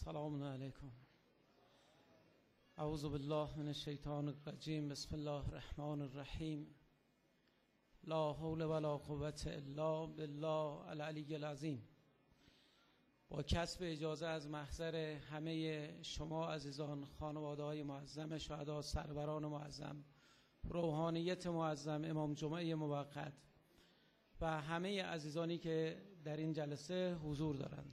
سلام علیکم. اعوذ بالله من الشیطان الرجیم. بسم الله الرحمن الرحیم. لا حول ولا قوة الا بالله العلی العظیم. با کسب اجازه از محضر همه شما عزیزان، خانواده های معظم شهدا، سروران معظم، روحانیت معظم، امام جمعه موقت و همه عزیزانی که در این جلسه حضور دارند،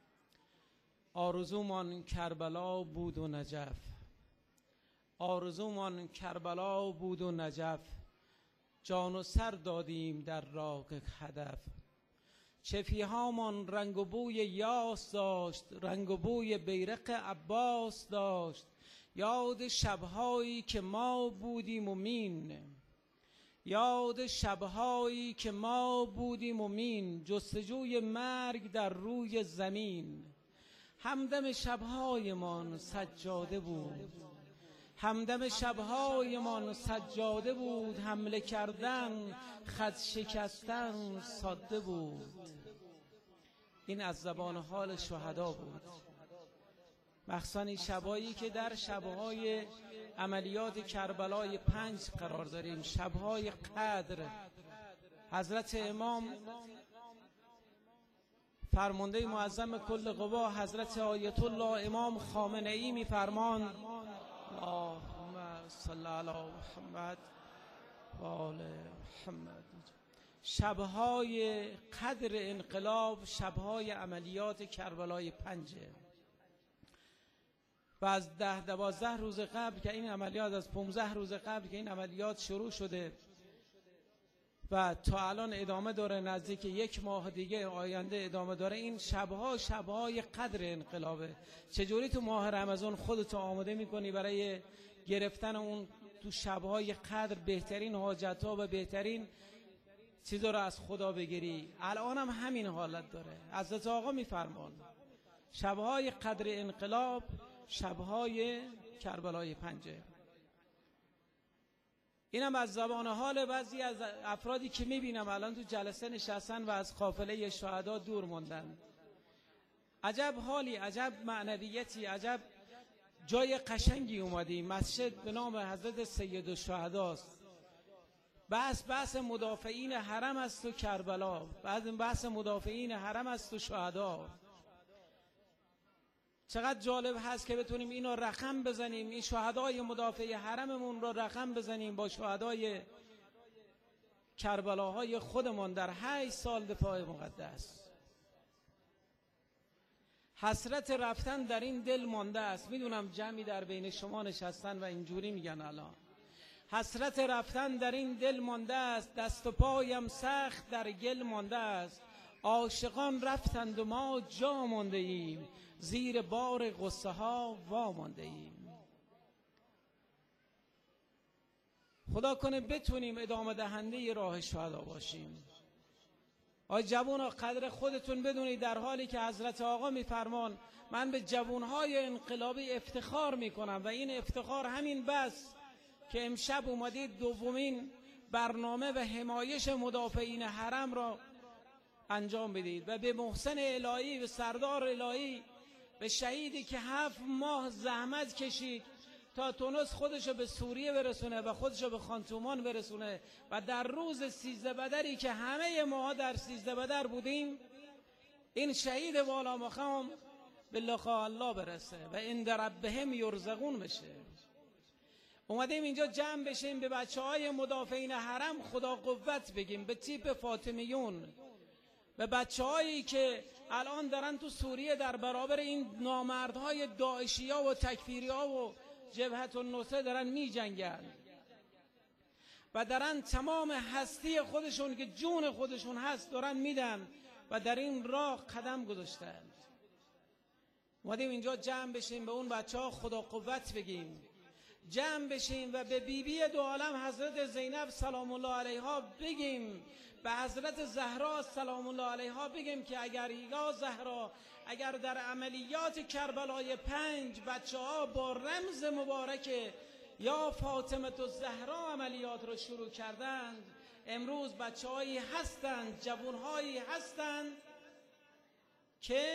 آرزومان کربلا بود و نجف، آرزومان کربلا بود و نجف، جان و سر دادیم در راه هدف. چفیهامان رنگ و بوی یاس داشت، رنگ و بوی بیرق عباس داشت. یاد شبهایی که ما بودیم و مین، یاد شبهایی که ما بودیم و مین، جستجوی مرگ در روی زمین. همدم شبهایمان سجاده بود، همدم شبهایمان سجاده بود. حمله کردن خط شکستن ساده بود. این از زبان حال شهدا بود، مخصوصا این شبهایی که در شبهای عملیات کربلای 5 قرار داریم، شبهای قدر. حضرت امام فرمانده معظم کل قوا حضرت آیت الله امام خامنه ای میفرماند: اللهم صل علی محمد و آل محمد. شبهای قدر انقلاب شبهای عملیات کربلای 5 و از 10-12 روز قبل که این عملیات، از 15 روز قبل که این عملیات شروع شده و تا الان ادامه داره، نزدیک 1 ماه دیگه آینده ادامه داره. این شبها شبهای قدر انقلابه. چجوری تو ماه رمضان خودتو آماده میکنی برای گرفتن اون تو شبهای قدر بهترین حاجتها و بهترین چیزا رو از خدا بگیری؟ الان هم همین حالت داره. حضرت آقا میفرمان شبهای قدر انقلاب شبهای کربلای 5. اینم از زبان حال بعضی از افرادی که میبینم الان تو جلسه نشستن و از قافله شهدا دور موندن. عجب حالی، عجب معنویتی، عجب جای قشنگی اومدیم. مسجد به نام حضرت سید الشهداست. بحث مدافعین حرم است و کربلا، بحث مدافعین حرم است و شهدا. چقدر جالب هست که بتونیم اینو رقم بزنیم، این شهدای مدافع حرممون رو رقم بزنیم با شهدای کربلاهای خودمون در 8 سال دفاع مقدس. حسرت رفتن در این دل مانده است. میدونم جمعی در بین شما نشستن و اینجوری میگن الان حسرت رفتن در این دل مانده است، دست و پایم سخت در گل مانده است. عاشقان رفتند و ما جا مانده ایم، زیر بار غصه ها وا مانده ایم. خدا کنه بتونیم ادامه دهنده راه شهدا باشیم. آی جوونا، قدر خودتون بدونید، در حالی که حضرت آقا میفرمان من به جوانهای انقلابی افتخار میکنم و این افتخار همین بس که امشب اومدید دومین برنامه و حمایش مدافعین حرم را انجام بدید و به محسن الهی، به سردار الهی، به شهیدی که 7 ماه زحمت کشید تا تونس خودشو به سوریه برسونه و خودشو به خانتومان برسونه و در روز 13 بدری که همه ما در 13 بدر بودیم، این شهید والا مقام به لقاء الله برسه و عند ربهم یرزقون بشه. اومدیم اینجا جمع بشیم به بچه‌های مدافعین حرم خدا قوت بگیم، به تیپ فاطمیون، به بچه‌هایی که الان دارن تو سوریه در برابر این نامردهای داعشی‌ها و تکفیری‌ها و جبهت النصره دارن می‌جنگن و دارن تمام هستی خودشون که جون خودشون هست دارن میدن و در این راه قدم گذاشتن. اومدیم اینجا جمع بشیم به اون بچه‌ها خدا قوت بگیم، جمع بشیم و به بیبی دو عالم حضرت زینب سلام الله علیها بگیم، به حضرت زهرا سلام الله علیها بگیم که اگر یا زهرا، اگر در عملیات کربلای 5 بچه‌ها با رمز مبارک یا فاطمه الزهرا عملیات رو شروع کردند، امروز بچه‌هایی هستند، جوان‌هایی هستند که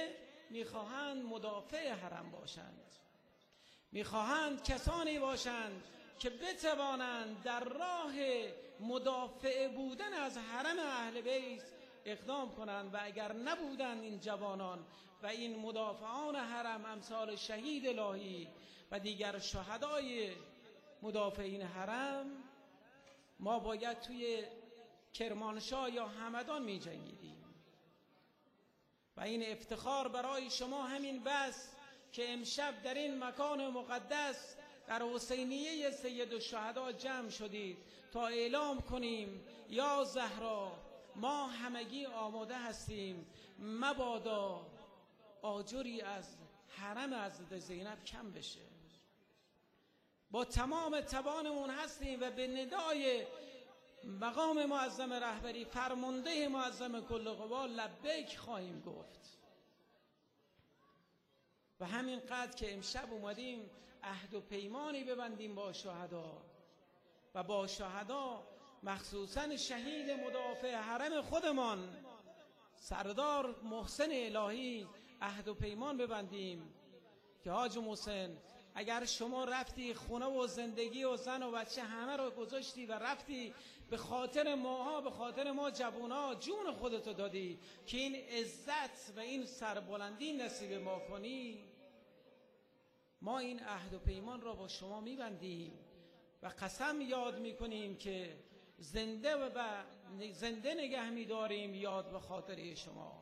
میخواهند مدافع حرم باشند، میخواهند کسانی باشند که بتوانند در راه مدافع بودن از حرم اهل بیت اقدام کنند. و اگر نبودند این جوانان و این مدافعان حرم امثال شهید الهی و دیگر شهدای مدافعین حرم، ما باید توی کرمانشاه یا همدان می جنگیدیم. و این افتخار برای شما همین بس که امشب در این مکان مقدس در حسینیه سید الشهدا جمع شدید تا اعلام کنیم یا زهرا ما همگی آماده هستیم، مبادا آجری از حرم حضرت زینب کم بشه. با تمام توانمون هستیم و به ندای مقام معظم رهبری فرمانده معظم کل قوا لبیک خواهیم گفت. و همین قدر که امشب اومدیم عهد و پیمانی ببندیم با شهدا و با شهدا، مخصوصا شهید مدافع حرم خودمان سردار محسن الهی، عهد و پیمان ببندیم که حاج محسن اگر شما رفتی خونه و زندگی و زن و بچه همه رو گذاشتی و رفتی به خاطر ماها، به خاطر ما جوونا جون خودتو دادی که این عزت و این سربلندی نصیب ما کنی، ما این عهد و پیمان را با شما میبندیم و قسم یاد میکنیم که زنده نگه میداریم یاد به خاطر شما،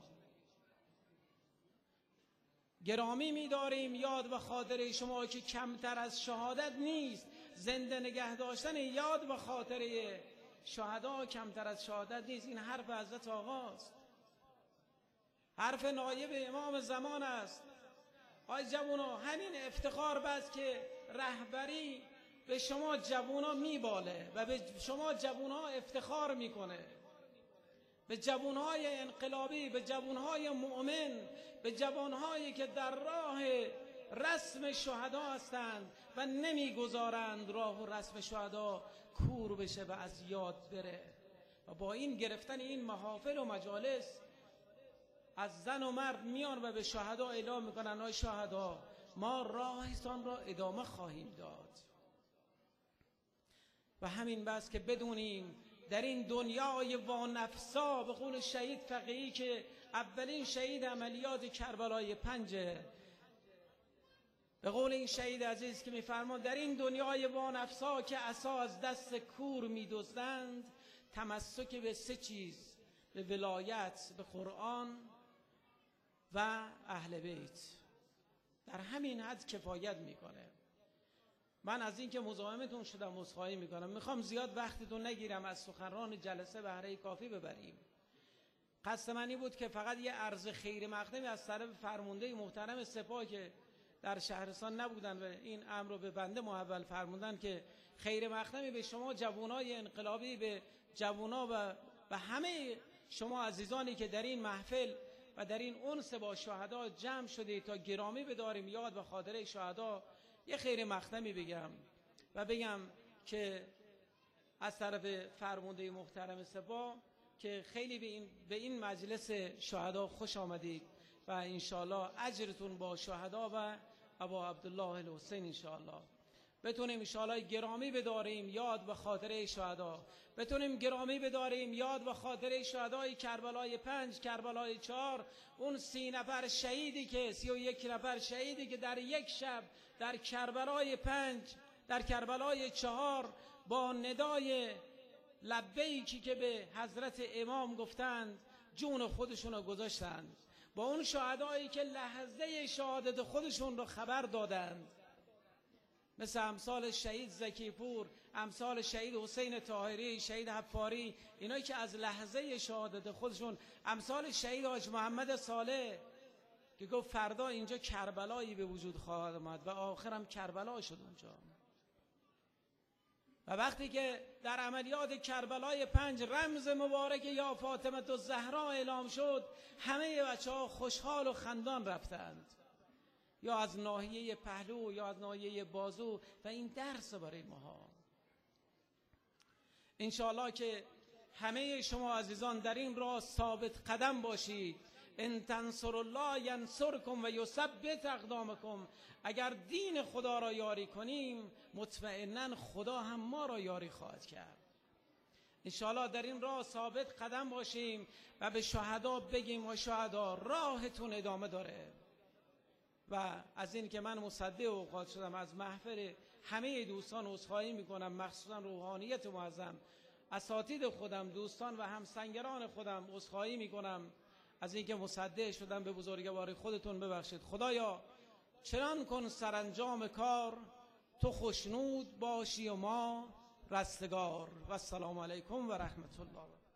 گرامی می‌داریم یاد به خاطر شما که کمتر از شهادت نیست. زنده نگه داشتن یاد به خاطر شهدا کمتر از شهادت نیست. این حرف حضرت آقاست، حرف نایب امام زمان است. آی جوونا، همین افتخار بس که رهبری به شما جوونا میباله و به شما جوونا افتخار میکنه، به جوانهای انقلابی، به جوانهای مؤمن، به جوانهایی که در راه رسم شهدا هستند و نمیگذارند راه و رسم شهدا کور بشه و از یاد بره. و با این گرفتن این محافل و مجالس از زن و مرد میان و به شهدا اعلام میکنن ای شهدا ما راهتان را ادامه خواهیم داد. و همین بس که بدونیم در این دنیای وانفسا، به قول شهید فقیهی که اولین شهید عملیات کربلای 5، به قول این شهید عزیز که میفرماد در این دنیای وانفسا که عصا از دست کور میدزدند، تمسک به 3 چیز، به ولایت، به قرآن و اهل بیت، در همین حد کفایت میکنه. من از این که مزاحمتون شدم عذرخواهی میکنم. میخوام زیاد وقتتون نگیرم، از سخنران جلسه بهره کافی ببریم. قصد منی بود که فقط یه عرض خیر مقدمی از طرف فرمانده محترم سپاه که در شهرستان نبودن و این امر رو به بنده محول فرمودن که خیر مقدمی به شما جوانای انقلابی، به جوانا و همه شما عزیزانی که در این محفل و در این انس با شهدا جمع شده تا گرامی بداریم یاد و خاطره شهدا، یه خیر مقدمی بگم و بگم که از طرف فرمانده محترم سپاه که خیلی به این مجلس شهدا خوش آمدید و انشاءالله اجرتون با شهدا و ابا عبدالله الحسین انشاءالله بتونیم انشاءالله گرامی بداریم یاد به خاطره شهدا، بتونیم گرامی بداریم یاد به خاطره شهدای کربلای 5، کربلای 4، اون 30 نفر شهیدی که 31 نفر شهیدی که در یک شب در کربلای 5، در کربلای 4 با ندای لبیکی که به حضرت امام گفتند جون خودشون رو گذاشتند، با اون شهدایی که لحظه شهادت خودشون رو خبر دادند، مثل امثال شهید زکی پور، امثال شهید حسین طاهری، شهید حفاری، اینایی که از لحظه شهادت خودشون، امثال شهید حاج محمد صالح که گفت فردا اینجا کربلایی به وجود خواهد آمد و آخرم کربلا شد اونجا. و وقتی که در عملیات کربلای 5 رمز مبارک یا فاطمه الزهرا اعلام شد، همه بچه‌ها خوشحال و خندان رفتند، یا از ناحیه پهلو یا از ناحیه بازو. و این درس برای ماها. انشاءالله که همه شما عزیزان در این راه ثابت قدم باشید، ان تنصروا الله ینصرکم و یثبت اقدامکم. اگر دین خدا را یاری کنیم مطمئنا خدا هم ما را یاری خواهد کرد. انشاءالله در این راه ثابت قدم باشیم و به شهدا بگیم و شهدا راهتون ادامه داره. و از این که من مصدق اوقات شدم از محفل همه دوستان عذرخواهی میکنم، مخصوصا روحانیت معظم، اساتید خودم، دوستان و همسنگران خودم عذرخواهی میکنم از اینکه مصدق شدم. به بزرگواری خودتون ببخشید. خدایا چنان کن سرانجام کار تو خوشنود باشی و ما رستگار. و السلام علیکم و رحمت الله.